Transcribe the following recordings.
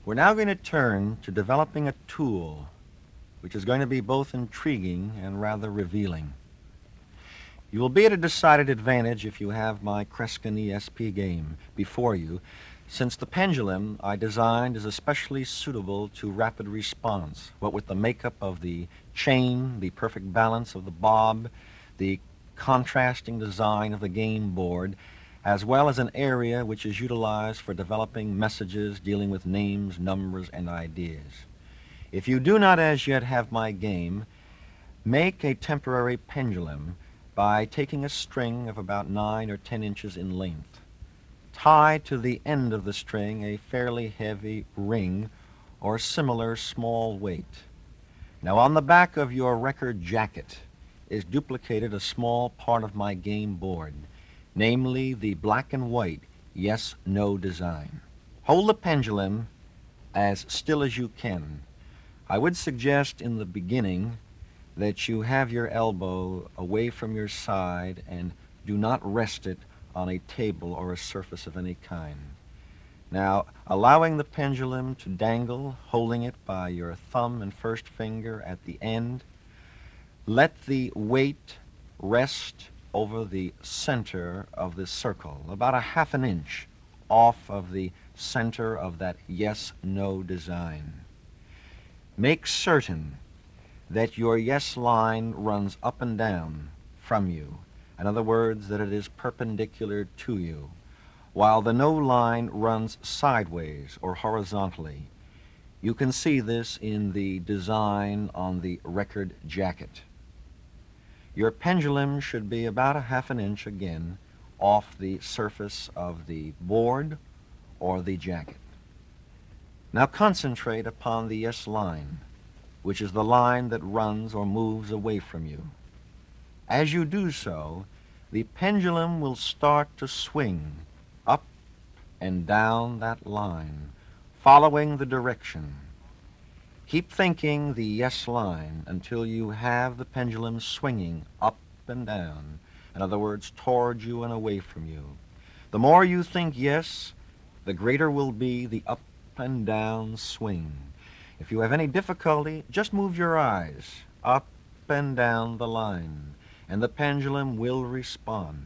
We're now going to turn to developing a tool which is going to be both intriguing and rather revealing. You will be at a decided advantage if you have my Kreskin ESP game before you, since the pendulum I designed is especially suitable to rapid response, what with the makeup of the chain, the perfect balance of the bob, the contrasting design of the game board, as well as an area which is utilized for developing messages dealing with names, numbers, and ideas. If you do not as yet have my game, make a temporary pendulum by taking a string of about 9 or 10 inches in length. Tie to the end of the string a fairly heavy ring or similar small weight. Now, on the back of your record jacket is duplicated a small part of my game board, namely the black and white yes-no design. Hold the pendulum as still as you can. I would suggest in the beginning that you have your elbow away from your side and do not rest it on a table or a surface of any kind. Now, allowing the pendulum to dangle, holding it by your thumb and first finger at the end, let the weight rest over the center of the circle, about a half an inch off of the center of that yes-no design. Make certain that your yes line runs up and down from you. In other words, that it is perpendicular to you, while the no line runs sideways or horizontally. You can see this in the design on the record jacket. Your pendulum should be about a half an inch again off the surface of the board or the jacket. Now concentrate upon the yes line, which is the line that runs or moves away from you. As you do so, the pendulum will start to swing up and down that line, following the direction. Keep thinking the yes line until you have the pendulum swinging up and down, in other words, toward you and away from you. The more you think yes, the greater will be the up and down swing. If you have any difficulty, just move your eyes up and down the line, and the pendulum will respond.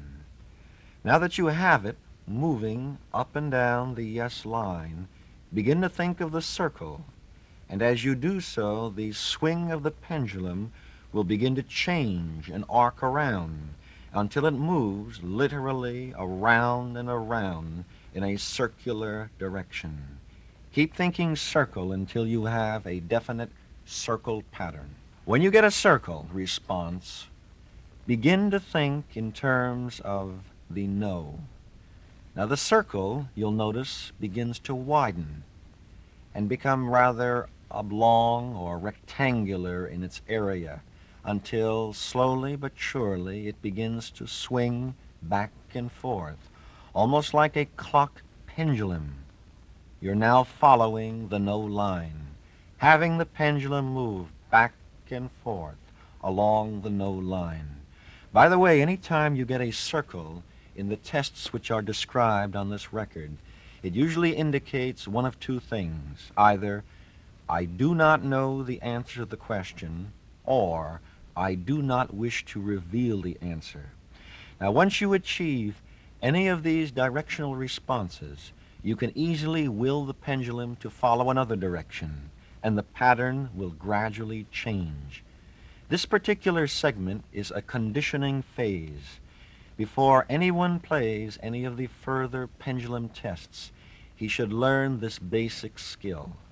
Now that you have it moving up and down the yes line, begin to think of the circle, and as you do so, the swing of the pendulum will begin to change and arc around until it moves literally around and around in a circular direction. Keep thinking circle until you have a definite circle pattern. When you get a circle response, begin to think in terms of the no. Now the circle, you'll notice, begins to widen and become rather oblong or rectangular in its area until slowly but surely it begins to swing back and forth, almost like a clock pendulum. You're now following the no line, having the pendulum move back and forth along the no line. By the way, anytime you get a circle in the tests which are described on this record, it usually indicates one of two things. Either I do not know the answer to the question, or I do not wish to reveal the answer. Now, once you achieve any of these directional responses, you can easily will the pendulum to follow another direction, and the pattern will gradually change. This particular segment is a conditioning phase. Before anyone plays any of the further pendulum tests, he should learn this basic skill.